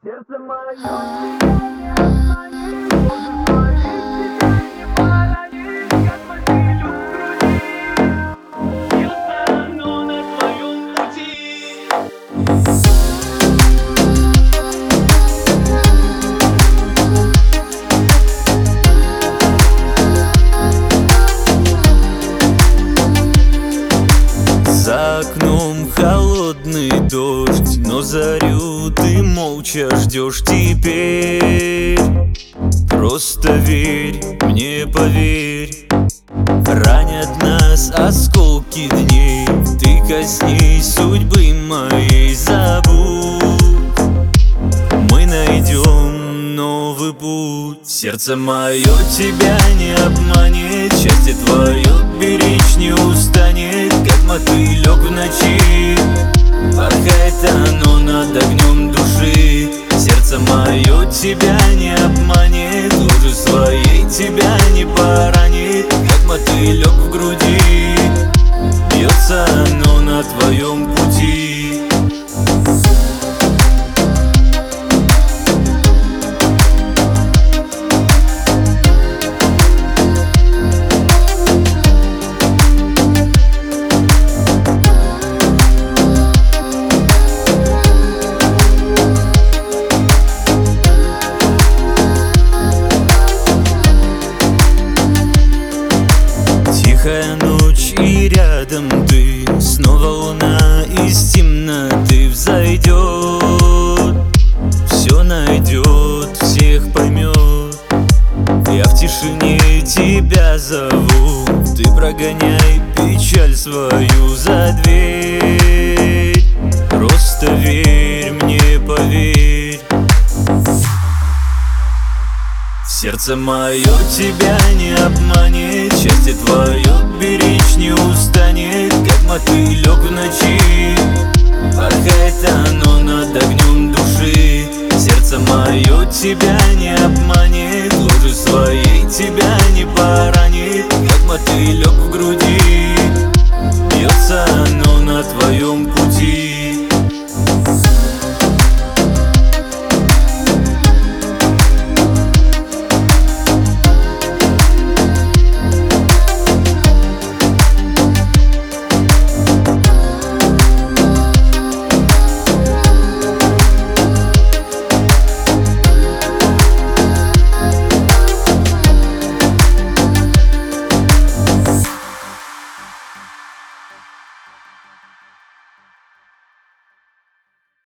Сердце мое тебя не обманет, может творить тебя не поранит, как мотылю в груди. Сердце оно на твоем пути. За окном холодный дождь, но зарю ты молча ждешь теперь. Просто верь, мне поверь, ранят нас осколки дней. Ты коснись судьбы моей, забудь, мы найдем новый путь. Сердце мое тебя не обманет, счастье твое беречь не устанет, как мотылек в ночи. Порхает оно над огнем души. Сердце мое тебя не обманет, лжи своей тебя не поранит, как мотылек в груди. Бьется оно на твоем пути. Тихая ночь и рядом ты, снова луна из темноты взойдет. Все найдет, всех поймет. Я в тишине тебя зову, ты прогоняй печаль свою за дверь. Просто верь, мне поверь. Сердце мое тебя не обманет, счастье твое беречь не устанет, как мотылек в ночи. Порхает оно над огнем души. Сердце мое тебя